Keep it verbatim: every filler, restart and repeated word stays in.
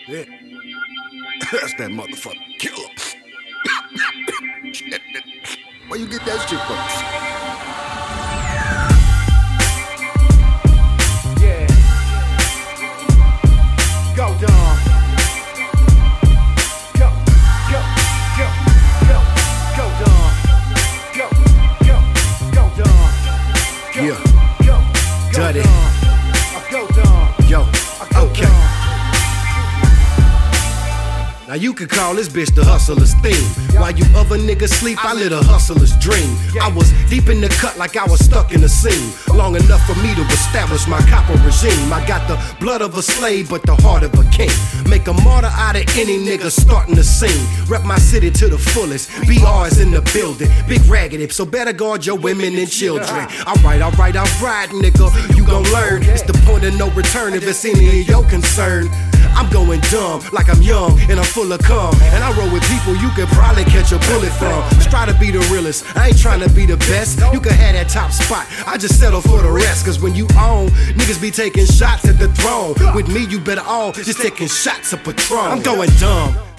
Yeah. That's that motherfucking killer. Where you get that shit from? Yeah. Go, Dom. Go, go, go, go, go, Dom. Go, go, go, Dom. Go, Yeah. Go, go, Dirty. Dom. I go, Dom. Yo, I go, okay. Dom. Now you can call this bitch the hustler's theme. While you other niggas sleep, I live a hustler's dream. I was deep in the cut like I was stuck in the scene. Long enough for me to establish my copper regime. I got the blood of a slave, but the heart of a king. Make a martyr out of any nigga starting the scene. Rep my city to the fullest. B R is in the building. Big raggedy, so better guard your women and children. Alright, alright, alright, nigga. You gon' learn. It's the point of no return if it's any of your concern. I'm going dumb, like I'm young and I'm full of cum. And I roll with people you could probably catch a bullet from. Just try to be the realest, I ain't trying to be the best. You can have that top spot, I just settle for the rest. Cause when you own, niggas be taking shots at the throne. With me you better all just taking shots of Patron. I'm going dumb.